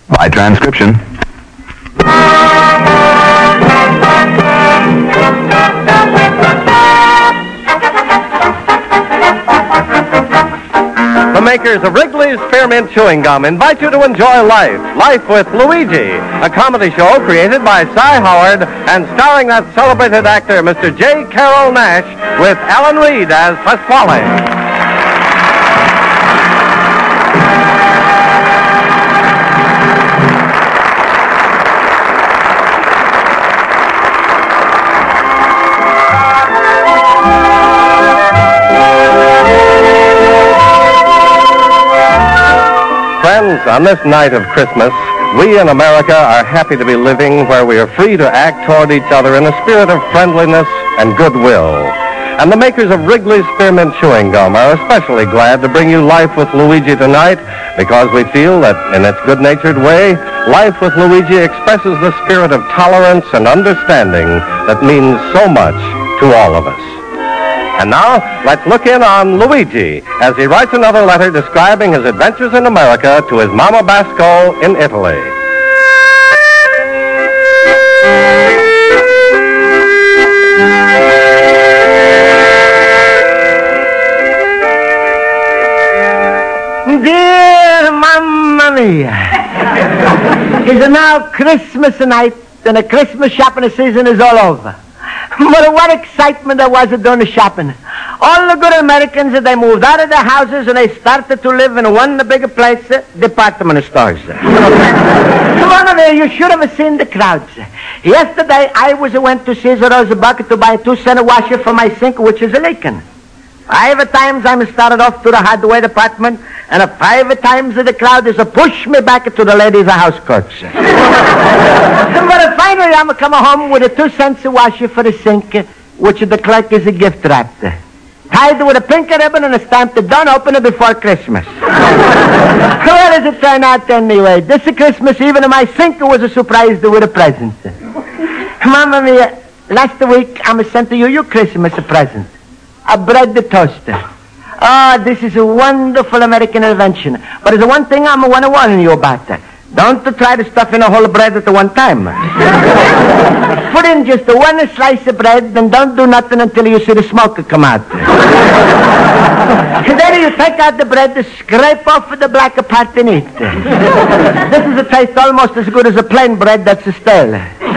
By transcription. The makers of Wrigley's Spearmint Chewing Gum invite you to enjoy Life with Luigi, a comedy show created by Cy Howard and starring that celebrated actor, Mr. J. Carroll Nash, with Alan Reed as Pasquale. Friends, on this night of Christmas, we in America are happy to be living where we are free to act toward each other in a spirit of friendliness and goodwill. And the makers of Wrigley's Spearmint Chewing Gum are especially glad to bring you Life with Luigi tonight because we feel that, in its good-natured way, Life with Luigi expresses the spirit of tolerance and understanding that means so much to all of us. And now, let's look in on Luigi as he writes another letter describing his adventures in America to his Mama Basco in Italy. Dear Mamma Mia, it's now Christmas night and the Christmas shopping season is all over. But what excitement there was doing the shopping. All the good Americans, they moved out of their houses and they started to live in one of the bigger place, department stores. Come on, you should have seen the crowds. Yesterday, I went to Caesar's Bucket to buy a 2-cent washer for my sink, which is leaking. 5 times I started off to the hardware department, and 5 times the crowd is push me back to the ladies' house coats. But finally I'm coming home with a 2-cent washer for the sink, which the clerk is a gift wrapped. Tied with a pink ribbon and a stamp that don't open it before Christmas. Well, does it turn out anyway? This Christmas Eve, and my sink was a surprise with a present. Mamma Mia, last week I sent to you your Christmas present. A bread toaster. Oh, this is a wonderful American invention. But there's one thing I want to warn you about. Don't try to stuff in a whole bread at one time. Put in just one slice of bread and don't do nothing until you see the smoke come out. Then you take out the bread, scrape off the black part and eat. This is a taste almost as good as a plain bread that's stale.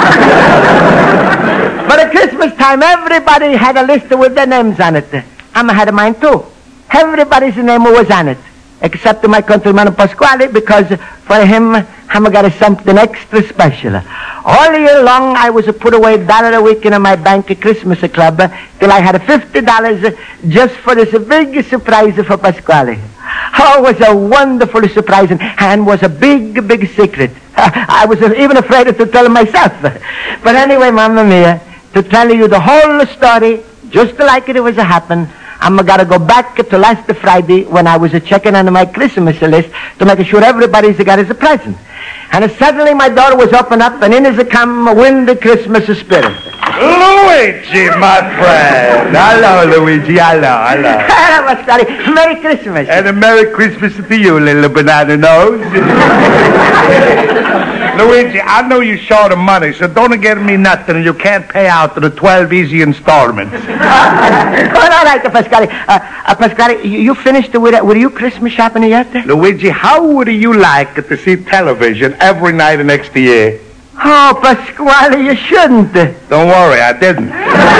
But at Christmas time, everybody had a list with their names on it. I had mine too. Everybody's name was on it, except my countryman Pasquale, because for him, I'm got something extra special. All year long, I was put away $1 a week in my bank Christmas club till I had $50 just for this big surprise for Pasquale. Oh, it was a wonderful surprise and was a big, big secret. I was even afraid to tell him myself. But anyway, Mamma Mia, to tell you the whole story, just like it was happened, I'm got to go back to last Friday when I was checking on my Christmas list to make sure everybody's got his present. And suddenly my door was opened up and in has come Win the Christmas Spirit. Luigi, my friend. Hello, Luigi. Hello. Hello, Scotty. Merry Christmas. And a Merry Christmas to you, little banana nose. Luigi, I know you're short of money, so don't get me nothing and you can't pay out to the 12 easy installments. All right, Pasquale. Pasquale, you finished with your Christmas shopping yet? Luigi, how would you like to see television every night next year? Oh, Pasquale, you shouldn't. Don't worry, I didn't.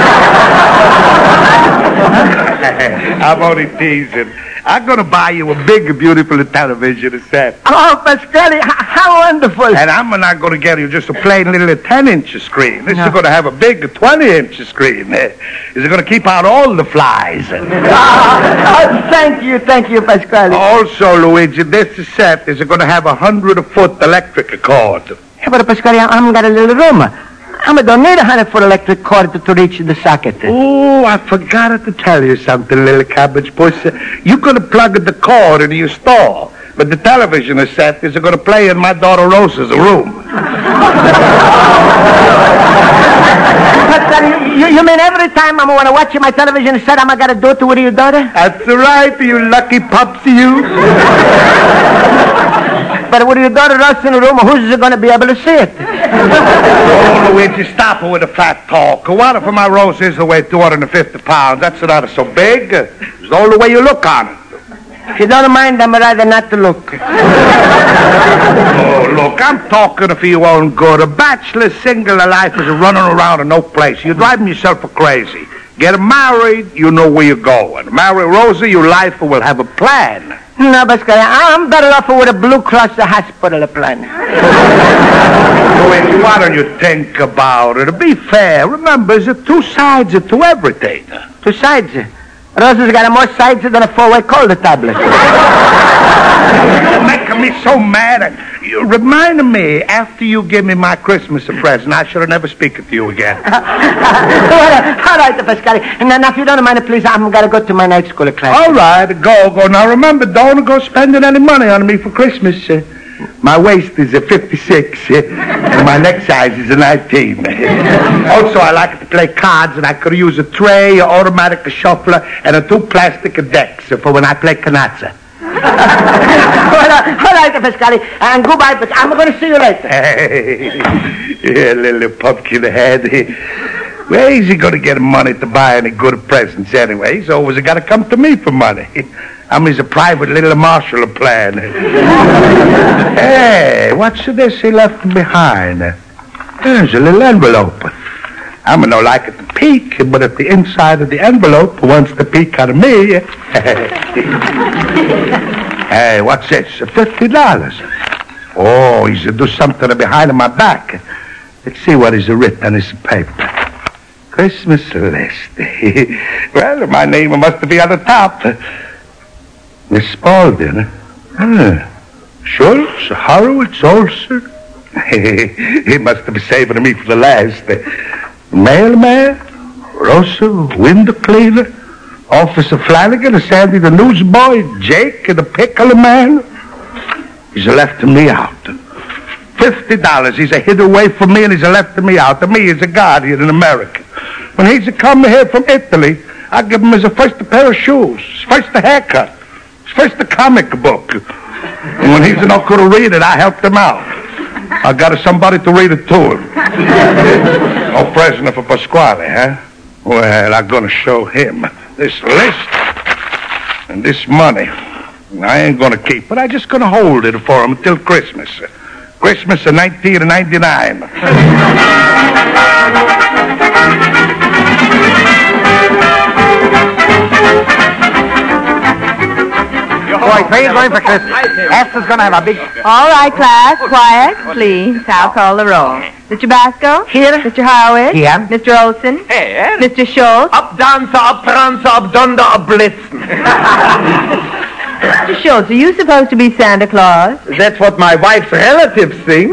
I'm only teasing. I'm going to buy you a big, beautiful television set. Oh, Pasquale, how wonderful. And I'm not going to get you just a plain little 10-inch screen. This is going to have a big 20-inch screen. It's going to keep out all the flies. Thank you, Pasquale. Also, Luigi, this set is going to have a 100-foot electric cord. Yeah, but Pasquale, I'm got a little room. I don't need a 100-foot electric cord to reach the socket. Oh, I forgot to tell you something, little cabbage puss. You're going to plug the cord into your stall, but the television set is going to play in my daughter Rosa's room. You mean every time I'm going to watch my television set, I'm going to do it with your daughter? That's right, you lucky pups, you. But with your daughter Rosa in the room, who's going to be able to see it? Oh, Luigi, stop her with the fat talk. What if my Rosa is away 250 pounds? That's not so big. It's all the way you look on it. If you don't mind, I'm rather not to look. Oh, look, I'm talking for your own good. A bachelor, single life is running around in no place. You're driving yourself crazy. Get married, you know where you're going. Marry Rosa, your life will have a plan. No, Pasquale, I'm better off with a Blue Cross hospital plan. Luigi, why don't you think about it? Be fair. Remember, there's two sides to everything. Two sides? Rosa's got more sides than a four-way cola tablet. You're making me so mad. You reminded me, after you give me my Christmas present, I should have never spoken to you again. All right, Pasquale. Now, if you don't mind, please, I'm going to go to my night school class. All right, go. Now, remember, don't go spending any money on me for Christmas. My waist is a 56, and my neck size is a 19. Also, I like to play cards, and I could use a tray, an automatic shuffler, and two plastic decks for when I play canazza. All right, Pasquale, and goodbye, but I'm going to see you later. Hey, yeah, little pumpkin head. Where is he going to get money to buy any good presents anyway? He's always got to come to me for money. I'm his private little Marshall plan. Hey, what's this he left behind? There's a little envelope. I'm not like it to peek, but if the inside of the envelope wants to peek out of me... Hey, what's this? $50. Oh, he's do something behind my back. Let's see what is written on this paper. Christmas list. Well, my name must be on the top. Miss Spaulding. Schultz, Horowitz, Olson. He must have been saving me for the last. Mailman, Rosa, window cleaner, Officer Flanagan, Sandy the newsboy, Jake, the pickle man. He's left me out. $50. He's hid away from me and he's left me out. To me, he's a guardian in America. When he's come here from Italy, I give him his first pair of shoes, his first haircut, his first comic book. And when he's not going to read it, I helped him out. I got somebody to read it to him. No present for Pasquale, huh? Well, I'm going to show him this list and this money. I ain't going to keep it. I'm just going to hold it for him until Christmas. Christmas of 1999. Boy, where are you going for Christmas? Esther's going to have a big... All right, class, quiet, please. I'll call the roll. Mr. Basco? Here. Mr. Howard? Here. Mr. Olson? Here. Mr. Schultz? Up dancer, up prancer, up dunder, up blitzen. Mr. Schultz, are you supposed to be Santa Claus? That's what my wife's relatives think.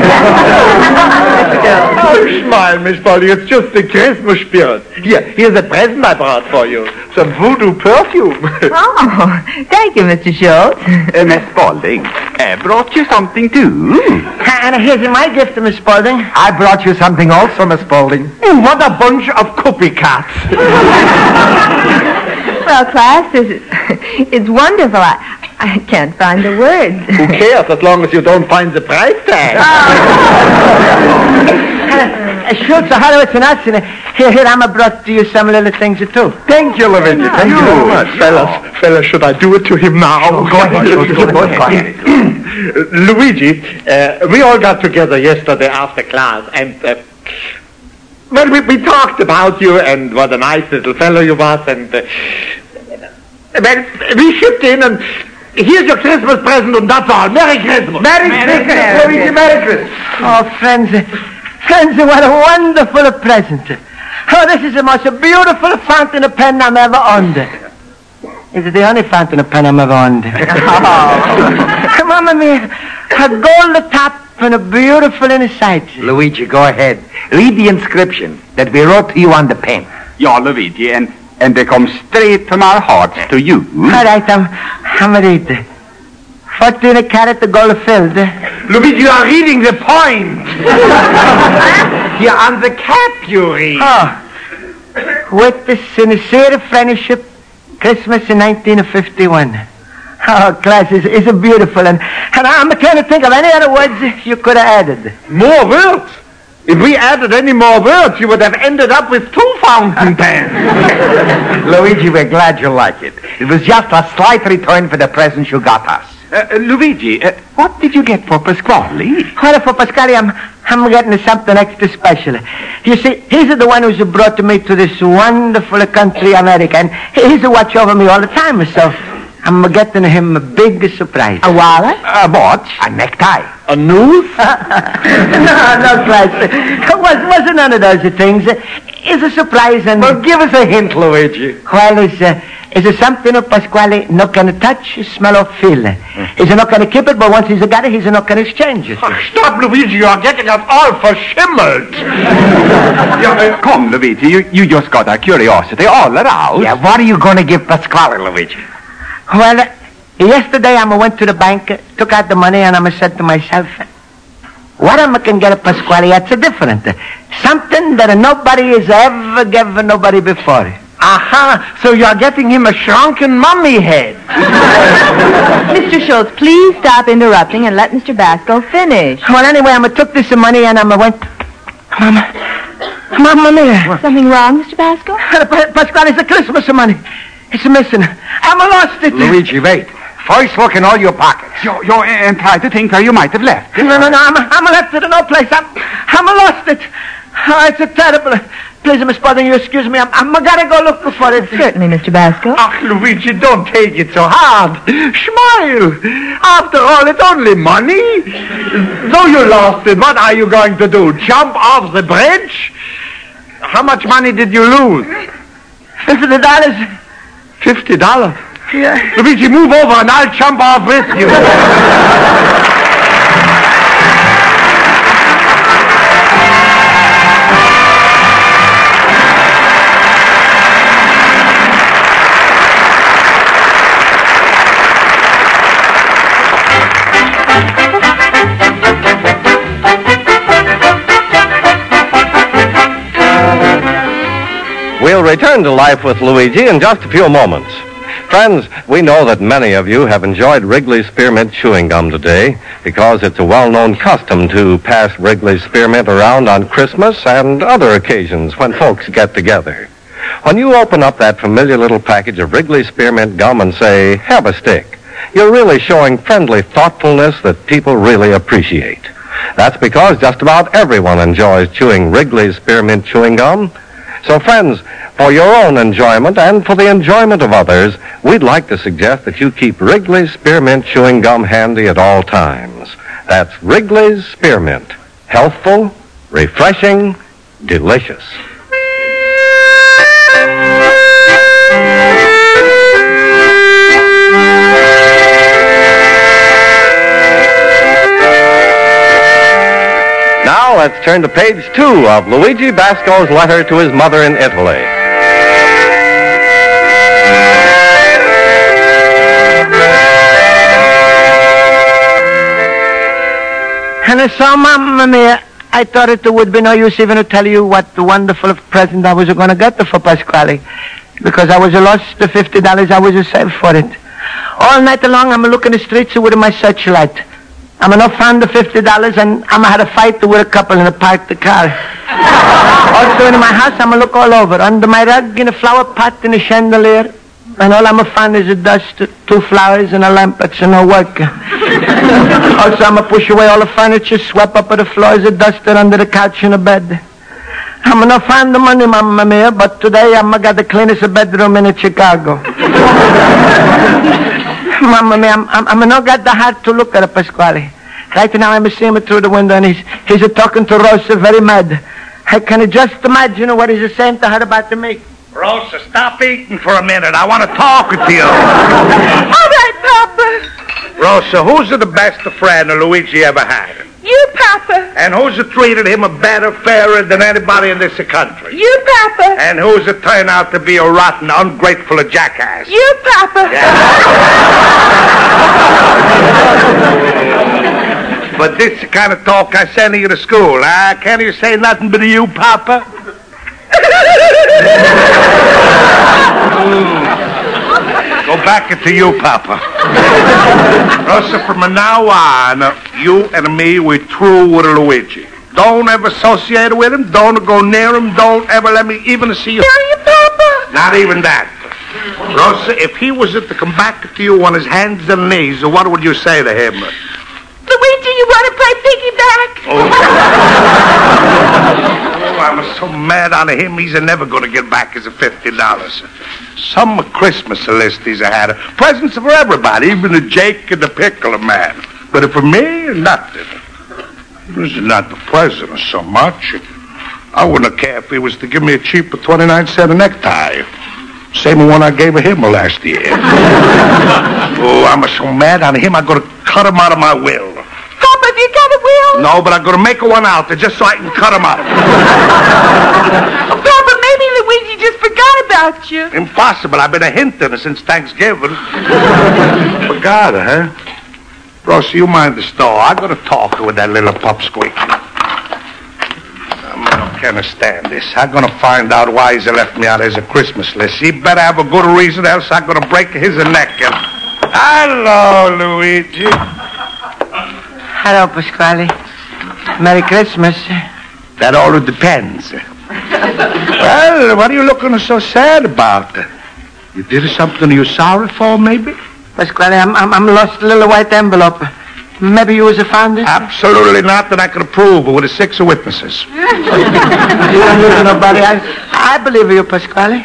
Oh, smile, Miss Polly. It's just the Christmas spirit. Here's a present I brought for you. Some voodoo perfume. Oh, thank you, Mr. Schultz. Miss Spaulding, I brought you something too. And here's my gift to Miss Spaulding. I brought you something also, Miss Spaulding. What a bunch of copycats. Well, class, it's wonderful. I can't find the words. Who cares as long as you don't find the price tag? Schultz, Horowitz, and us. Here, I'm brought to you some little things, too. Thank you, Luigi. Thank you very much. Fellas, should I do it to him now? Go ahead. Luigi, we all got together yesterday after class, and... well, we talked about you and what a nice little fellow you was, and well, we shipped in, and here's your Christmas present, and that's all. Merry Christmas. Merry Christmas. Merry Christmas. Oh, friends, what a wonderful present. Oh, this is the most beautiful fountain pen I'm ever owned. Is it the only fountain pen I'm ever owned? Oh. Mamma mia, a gold top and a beautiful inside. Luigi, go ahead. Read the inscription that we wrote to you on the pen. Ja, Luigi, and they come straight from our hearts to you. All right, I'm reading. 14 carat gold filled. Luigi, you are reading the point. Here on the cap you read. Oh. With the sincere friendship, Christmas in 1951. Oh, class is beautiful, and I'm trying to think of any other words you could have added. More words? If we added any more words, you would have ended up with 2 fountain pens. Luigi, we're glad you like it. It was just a slight return for the presents you got us. Luigi, what did you get for Pasquale? Well, for Pasquale, I'm getting something extra special. You see, he's the one who's brought me to this wonderful country, America, and he's a watch over me all the time, so I'm getting him a big surprise. A wallet? A watch? A necktie? A noose? No, class. It wasn't none of those things. It's a surprise, and... Well, give us a hint, Luigi. Well, it's something that Pasquale not going to touch, smell, or feel. He's not going to keep it, but once he's got it, he's not going to exchange it. Oh, stop, Luigi. You're getting us all verschimmelt. Come, Luigi, you just got our curiosity all aroused. Yeah, what are you going to give Pasquale, Luigi? Well, yesterday I went to the bank, took out the money, and I said to myself, what am I going to get at Pasquale? That's different. Something that nobody has ever given nobody before. Aha, so you're getting him a shrunken mummy head. Mr. Schultz, please stop interrupting and let Mr. Basco finish. Well, anyway, I took this money and I went... Mamma mia. Something wrong, Mr. Basco? Pasquale, it's the Christmas money. It's missing. I lost it. Luigi, wait. First look in all your pockets. You're and try to think where you might have left it. No, I'm left it in no place. I'm lost it. Oh, it's a terrible... Please, Miss Spalding, you excuse me. I'm gotta go look for it. Certainly, Mr. Basco. Ach, Luigi, don't take it so hard. Smile. After all, it's only money. Though you lost it, what are you going to do? Jump off the bridge? How much money did you lose? $50. $50? Yeah. Luigi, move over and I'll jump off with you. We'll return to Life with Luigi in just a few moments. Friends, we know that many of you have enjoyed Wrigley's Spearmint Chewing Gum today because it's a well-known custom to pass Wrigley's Spearmint around on Christmas and other occasions when folks get together. When you open up that familiar little package of Wrigley's Spearmint Gum and say, "Have a stick," you're really showing friendly thoughtfulness that people really appreciate. That's because just about everyone enjoys chewing Wrigley's Spearmint Chewing Gum. So, friends, for your own enjoyment and for the enjoyment of others, we'd like to suggest that you keep Wrigley's Spearmint Chewing Gum handy at all times. That's Wrigley's Spearmint. Healthful, refreshing, delicious. Now let's turn to page 2 of Luigi Basco's letter to his mother in Italy. And so, Mamma mia, I thought it would be no use even to tell you what the wonderful present I was going to get for Pasquale, because I was lost the $50 I was saved for it. All night long, I'm looking the streets with my searchlight. I'm not found the $50, and I'm had a fight with a couple in a parked car. Also in my house, I'm look all over. Under my rug, in a flower pot, in a chandelier. And all I'm find is a dust, 2 flowers, and a lamp that's no work. Also, I'm push away all the furniture, sweep up the floors, a duster under the couch in the bed. I'm not find the money, Mamma mia, but today I'm got the cleanest bedroom in Chicago. Mamma mia, I'm not got the heart to look at Pasquale. Right now I'm seeing him through the window, and he's talking to Rosa very mad. I can just imagine what he's saying to her about me. Rosa, stop eating for a minute. I want to talk with you. All right, Papa. Rosa, who's the best friend Luigi ever had? You, Papa. And who's treated him a better, fairer than anybody in this country? You, Papa. And who's turned out to be a rotten, ungrateful jackass? You, Papa. But this kind of talk I send you to school, huh? Can't you say nothing but you, Papa? Go back into you, Papa. Rosa, from now on, you and me, we're true with Luigi. Don't ever associate with him. Don't go near him. Don't ever let me even see you. Hear you, Papa? Not even that. Rosa, if he was to come back to you on his hands and knees, what would you say to him? Luigi, you want to play piggyback? Oh, I was so mad on him, he's never going to get back his $50. Some Christmas list he's had. Presents for everybody, even the Jake and the Pickle man. But for me, nothing. This is not the present so much. I wouldn't care if he was to give me a cheaper 29-cent necktie. Same one I gave him last year. Oh, I'm so mad on him, I'm going to cut him out of my will. Papa, you got a will? No, but I'm going to make one out there just so I can cut him out. Oh, Papa, maybe Luigi just forgot about you. Impossible. I've been hinting since Thanksgiving. Forgot her, huh? Rosie, you mind the store. I'm going to talk with that little pupsqueak. I can't stand this. I'm going to find out why he's left me out as a Christmas list. He better have a good reason, else I'm going to break his neck. Hello, Luigi. Hello, Pasquale. Merry Christmas. That all depends. Well, what are you looking so sad about? You did something you're sorry for, maybe? Pasquale, I'm lost a little white envelope. Maybe you was found it? Absolutely not, that I could prove with 6 witnesses. You don't lose nobody. I believe you, Pasquale.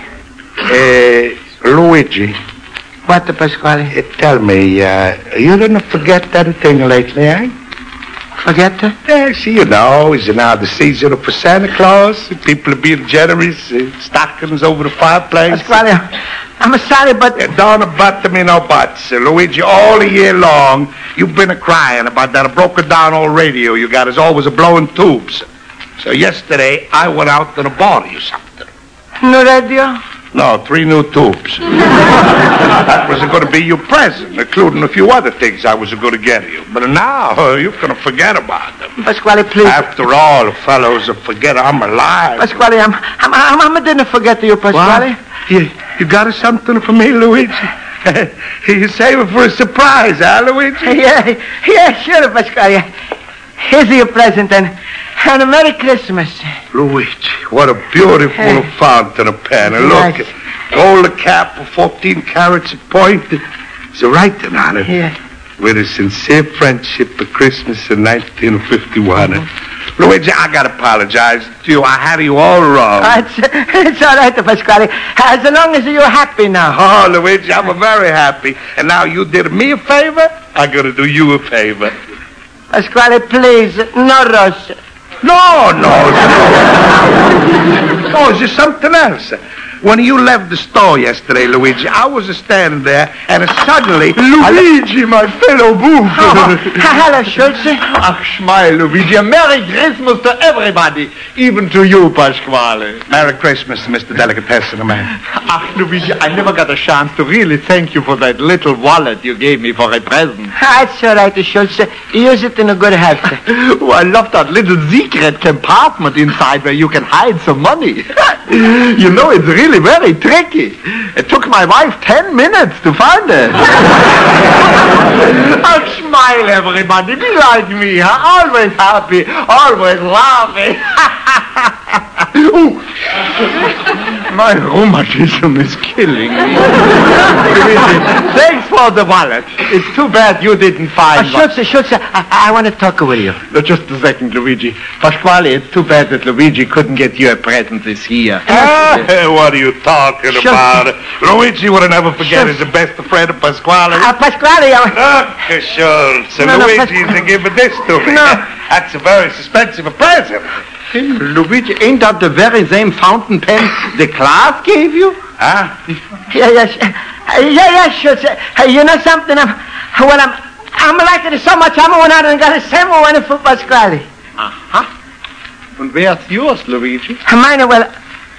Luigi. What, Pasquale? Tell me, you didn't forget that thing lately, eh? Forget that? Yeah, see, you know, it's now the season for Santa Claus. People are being generous. Stockings over the fireplace. Pasquale, I'm sorry, but... Don't butt me no buts. Luigi, all year long, you've been crying about that broken down old radio you got is always blowing tubes. So yesterday, I went out and bought you something. No radio? No, 3 new tubes. That was going to be your present, including a few other things I was going to get you. But now, you're going to forget about them. Pasquale, please. After all, fellows forget I'm alive. Pasquale, I didn't forget you, Pasquale. What? You got something for me, Luigi? You save it for a surprise, huh, Luigi? Yeah, sure, Pasquale. Here's your present, and a Merry Christmas. Luigi, what a beautiful fountain pen. And look, gold cap of 14 carats at point. It's a writing on it. Yeah. With a sincere friendship for Christmas in 1951. Luigi, I got to apologize to you. I had you all wrong. It's all right, Pasquale. As long as you're happy now. Oh, Luigi, I'm very happy. And now you did me a favor, I'm going to do you a favor. Pasquale, please, no rush. No, it's just something else. When you left the store yesterday, Luigi, I was standing there, and suddenly... Luigi, my fellow boob. Hello, Schultz. Ach, smile, Luigi. A Merry Christmas to everybody, even to you, Pasquale. Merry Christmas, Mr. Delicatessen man. Ach, Luigi, I never got a chance to really thank you for that little wallet you gave me for a present. It's all right, Schultz. Use it in a good health. Oh, I love that little secret compartment inside where you can hide some money. You know, it's really very tricky. It took my wife 10 minutes to find it. Oh, smile, everybody. Be like me, huh? Always happy, always laughing. Ooh. My rheumatism is killing me. Thanks for the wallet. It's too bad you didn't find one. Schultz, I want to talk with you. Just a second, Luigi. Pasquale, it's too bad that Luigi couldn't get you a present this year. What are you talking about? Luigi would never forget his best friend, Pasquale. Pasquale, Look, Schultz. No, Luigi's giving this to me. No. That's a very expensive present. Luigi, ain't that the very same fountain pen the class gave you? Huh? Yeah, Schultz. You know something? I'm liking it so much, I'm going out and got a same one for Pasquale. Uh-huh. And where's yours, Luigi? Mine, it was,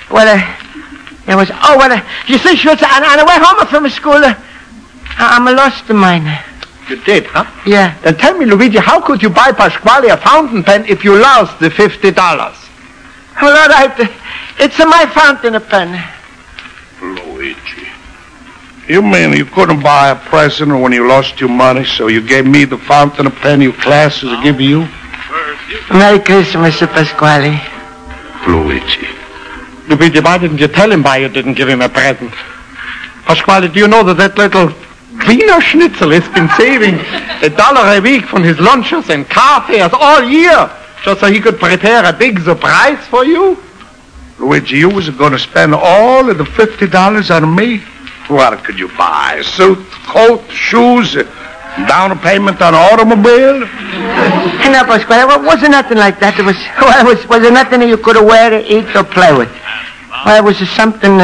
you see, Schultz, on the way home from school, I'm lost mine. You did, huh? Yeah. Then tell me, Luigi, how could you buy Pasquale a fountain pen if you lost the $50? Well, all right. It's my fountain pen. Luigi, You mean you couldn't buy a present when you lost your money, so you gave me the fountain pen your classes to give you? Merry Christmas, Mr. Pasquale. Luigi. Luigi, why didn't you tell him why you didn't give him a present? Pasquale, do you know that little Wiener Schnitzel has been saving $1 a week from his lunches and car fares all year just so he could prepare a big surprise for you? Luigi, you was going to spend all of the $50 on me? What could you buy? A suit, coat, shoes, down payment on an automobile? No, Pasquale, it wasn't nothing like that. It was nothing that you could wear, eat, or play with. Well, it was something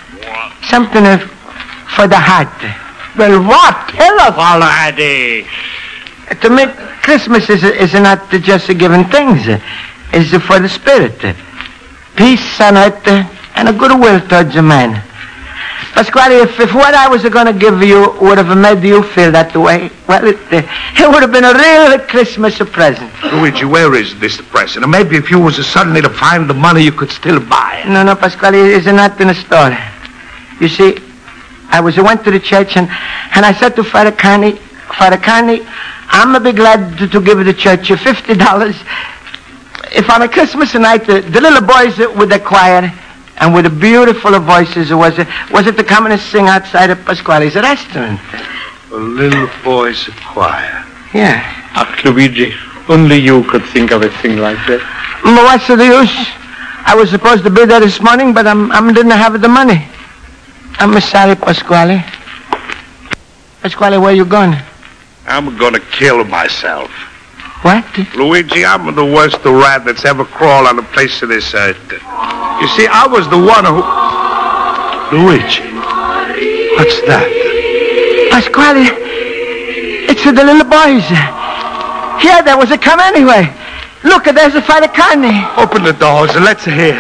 for the heart. Well, what? Tell us already. To me, Christmas is not just giving things. It's for the spirit. Peace on earth and a goodwill towards a man. Pasquale, if what I was going to give you would have made you feel that way, well, it would have been a real Christmas present. Luigi, where is this present? Maybe if you was suddenly to find the money, you could still buy it. No, Pasquale, it's not in the store. You see, I went to the church and I said to Father Carney, I'm be glad to give the church $50 if on a Christmas night the little boys with the choir and with the beautiful voices was it to come and sing outside of Pasquale's restaurant. A little boys choir. Yeah. Ach, Luigi, only you could think of a thing like that. Well, what's the use? I was supposed to be there this morning, but I didn't have the money. I'm sorry, Pasquale. Pasquale, where you going? I'm going to kill myself. What? Luigi, I'm the worst rat that's ever crawled on the face of this earth. You see, I was the one who... Luigi, what's that? Pasquale, it's the little boys. Here, there was a come anyway. Look, there's a Father Carney. Open the doors and let's hear.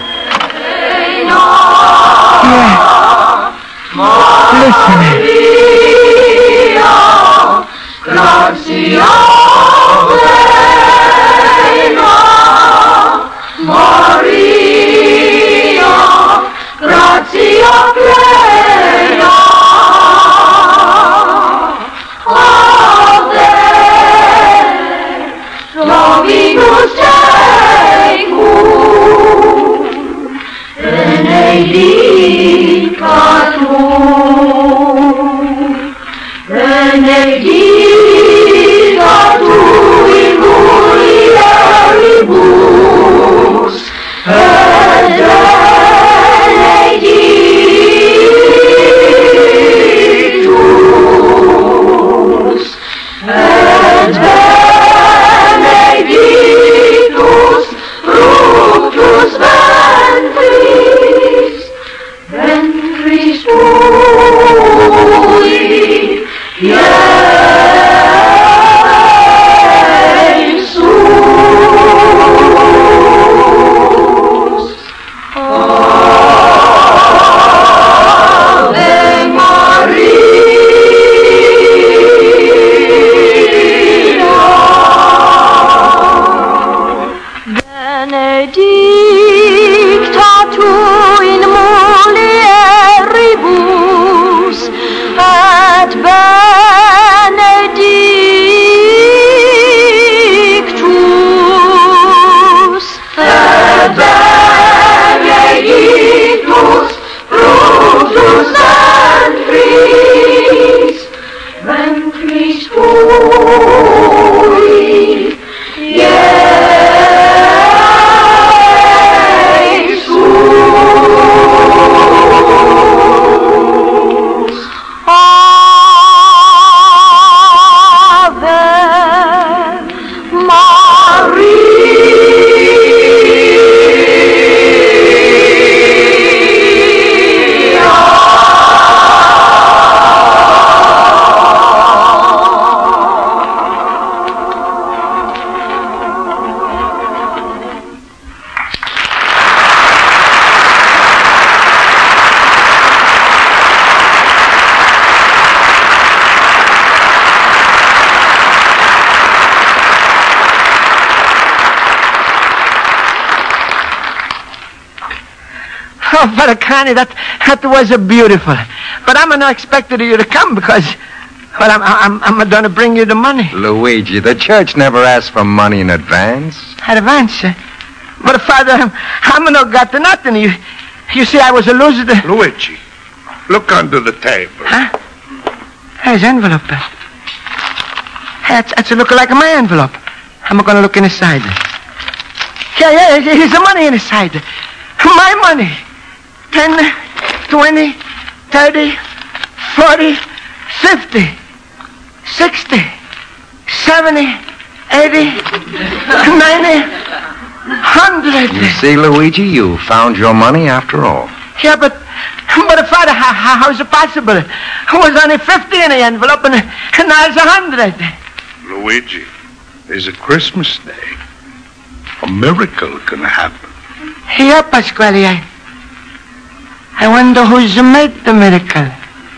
Yeah. Listen. Oh, Father Carney, that was beautiful. But I'm not expecting you to come because, well, I'm going to bring you the money. Luigi, the church never asks for money in advance. Advance? But, Father, I'm not got to nothing. You see, I was a loser. Luigi, look under the table. Huh? There's an envelope. Hey, that's a look like my envelope. I'm going to look inside. Yeah, here's the money inside. My money. 10, 20, 30, 40, 50, 60, 70, 80, 90, 100. You see, Luigi, you found your money after all. Yeah, but Father, how is it possible? It was only 50 in the envelope, and now it's 100. Luigi, there's a Christmas Day. A miracle can happen. Yeah, Pasquale, I wonder who's made the miracle.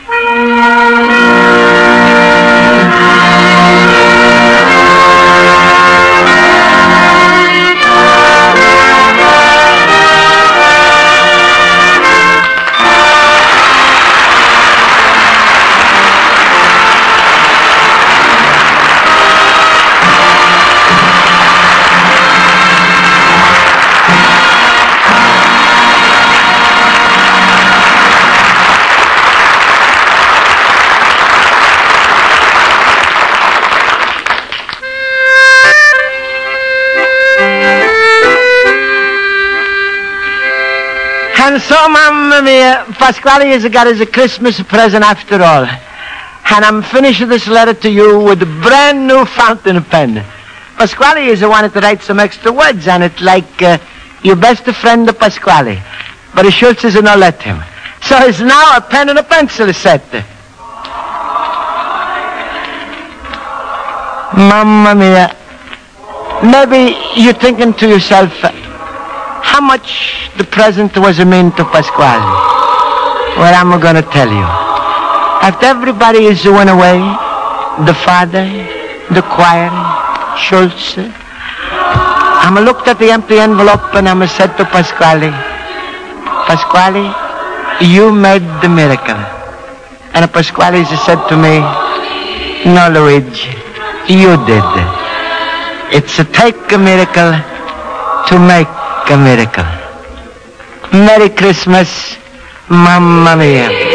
And so, Mamma Mia, Pasquale has got his Christmas present after all. And I'm finishing this letter to you with a brand new fountain pen. Pasquale has wanted to write some extra words on it, like, your best friend, Pasquale. But the Schultz has not let him. So it's now a pen and a pencil set. Mamma Mia, maybe you're thinking to yourself, how much the present was mean to Pasquale? Well, I'm going to tell you. After everybody is went away, the father, the choir, Schultz, I'm looked at the empty envelope and I'm said to Pasquale, Pasquale, you made the miracle. And Pasquale said to me, no, Luigi, you did. It's a take a miracle to make a miracle. Merry Christmas, Mamma Mia.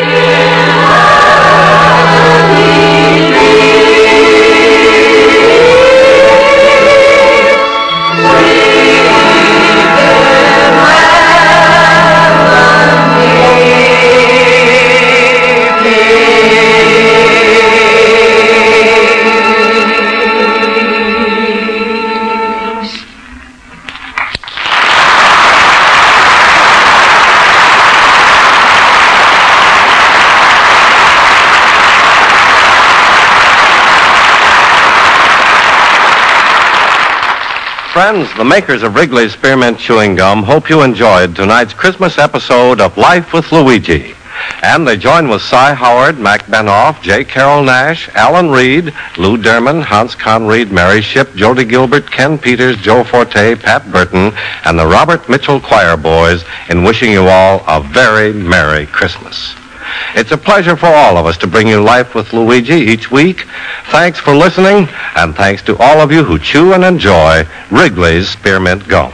Friends, the makers of Wrigley's Spearmint Chewing Gum hope you enjoyed tonight's Christmas episode of Life with Luigi. And they join with Cy Howard, Mac Benoff, J. Carroll Nash, Alan Reed, Lou Derman, Hans Conried, Mary Shipp, Jody Gilbert, Ken Peters, Joe Forte, Pat Burton, and the Robert Mitchell Choir Boys in wishing you all a very Merry Christmas. It's a pleasure for all of us to bring you Life with Luigi each week. Thanks for listening, and thanks to all of you who chew and enjoy Wrigley's Spearmint Gum.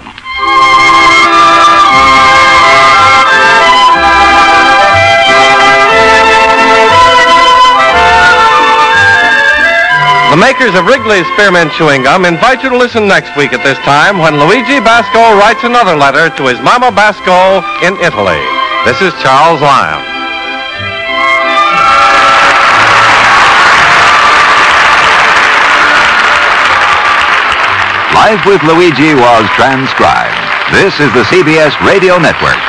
The makers of Wrigley's Spearmint Chewing Gum invite you to listen next week at this time when Luigi Basco writes another letter to his Mama Basco in Italy. This is Charles Lyon. Life with Luigi was transcribed. This is the CBS Radio Network.